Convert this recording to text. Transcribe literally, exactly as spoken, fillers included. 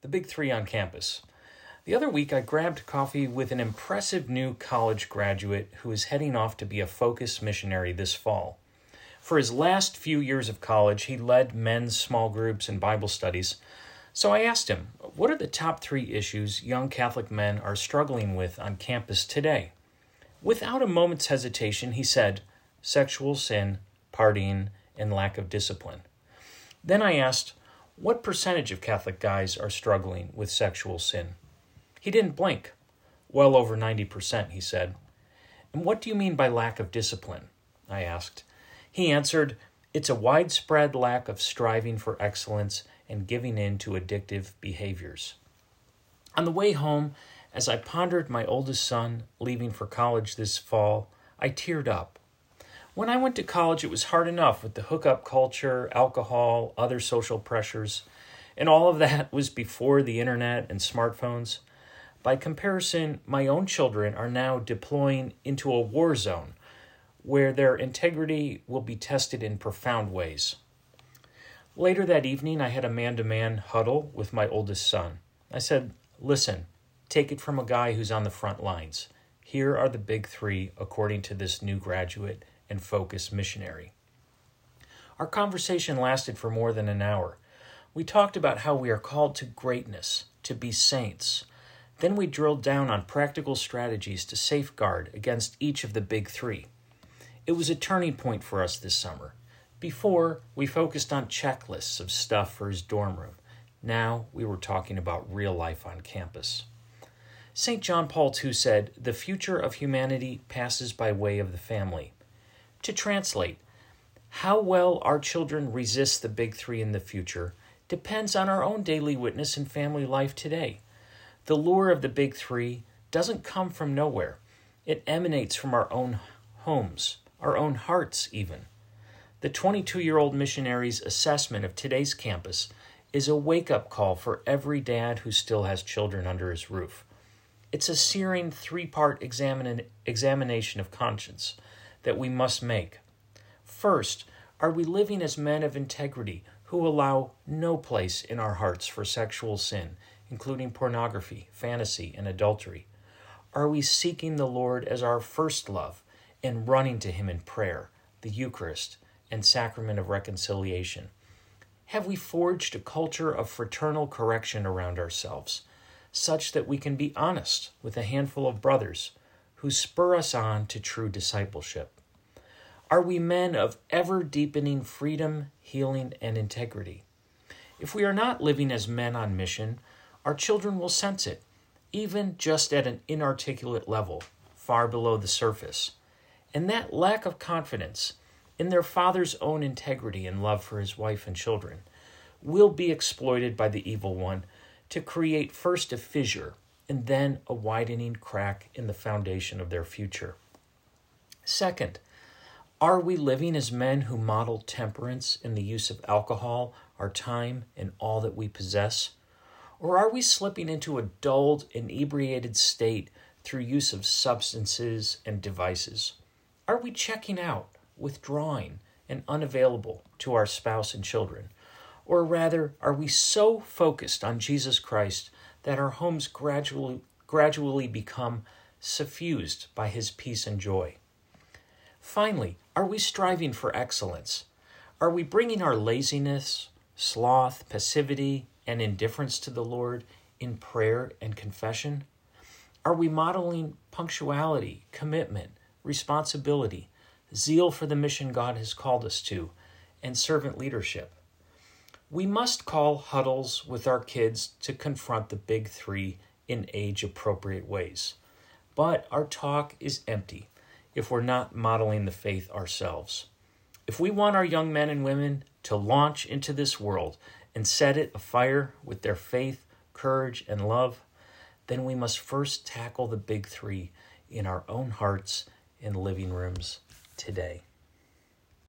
the big three on campus. The other week, I grabbed coffee with an impressive new college graduate who is heading off to be a Focus missionary this fall. For his last few years of college, he led men's small groups and Bible studies. So I asked him, what are the top three issues young Catholic men are struggling with on campus today? Without a moment's hesitation, he said, sexual sin, partying, and lack of discipline. Then I asked, what percentage of Catholic guys are struggling with sexual sin? He didn't blink. Well over ninety percent, he said. And what do you mean by lack of discipline? I asked. He answered, it's a widespread lack of striving for excellence and giving in to addictive behaviors. On the way home, as I pondered my oldest son leaving for college this fall, I teared up. When I went to college, it was hard enough with the hookup culture, alcohol, other social pressures, and all of that was before the internet and smartphones. By comparison, my own children are now deploying into a war zone where their integrity will be tested in profound ways. Later that evening, I had a man-to-man huddle with my oldest son. I said, listen, take it from a guy who's on the front lines. Here are the big three according to this new graduate and Focus missionary. Our conversation lasted for more than an hour. We talked about how we are called to greatness, to be saints. Then we drilled down on practical strategies to safeguard against each of the big three. It was a turning point for us this summer. Before, we focused on checklists of stuff for his dorm room. Now, we were talking about real life on campus. Saint John Paul the Second said, the future of humanity passes by way of the family. To translate, how well our children resist the big three in the future depends on our own daily witness and family life today. The lure of the big three doesn't come from nowhere. It emanates from our own homes, our own hearts even. The twenty-two-year-old missionary's assessment of today's campus is a wake-up call for every dad who still has children under his roof. It's a searing three-part examine, examination of conscience that we must make. First, are we living as men of integrity who allow no place in our hearts for sexual sin, including pornography, fantasy, and adultery? Are we seeking the Lord as our first love and running to Him in prayer, the Eucharist, and sacrament of reconciliation? Have we forged a culture of fraternal correction around ourselves, such that we can be honest with a handful of brothers who spur us on to true discipleship? Are we men of ever-deepening freedom, healing, and integrity? If we are not living as men on mission, our children will sense it, even just at an inarticulate level, far below the surface. And that lack of confidence in their father's own integrity and love for his wife and children will be exploited by the evil one to create first a fissure and then a widening crack in the foundation of their future. Second, are we living as men who model temperance in the use of alcohol, our time, and all that we possess? Or are we slipping into a dulled, inebriated state through use of substances and devices? Are we checking out, withdrawing, and unavailable to our spouse and children? Or rather, are we so focused on Jesus Christ that our homes gradually, gradually become suffused by His peace and joy? Finally, are we striving for excellence? Are we bringing our laziness, sloth, passivity, and indifference to the Lord in prayer and confession? Are we modeling punctuality, commitment, responsibility, zeal for the mission God has called us to, and servant leadership? We must call huddles with our kids to confront the big three in age-appropriate ways. But our talk is empty if we're not modeling the faith ourselves. If we want our young men and women to launch into this world and set it afire with their faith, courage, and love, then we must first tackle the big three in our own hearts and living rooms today.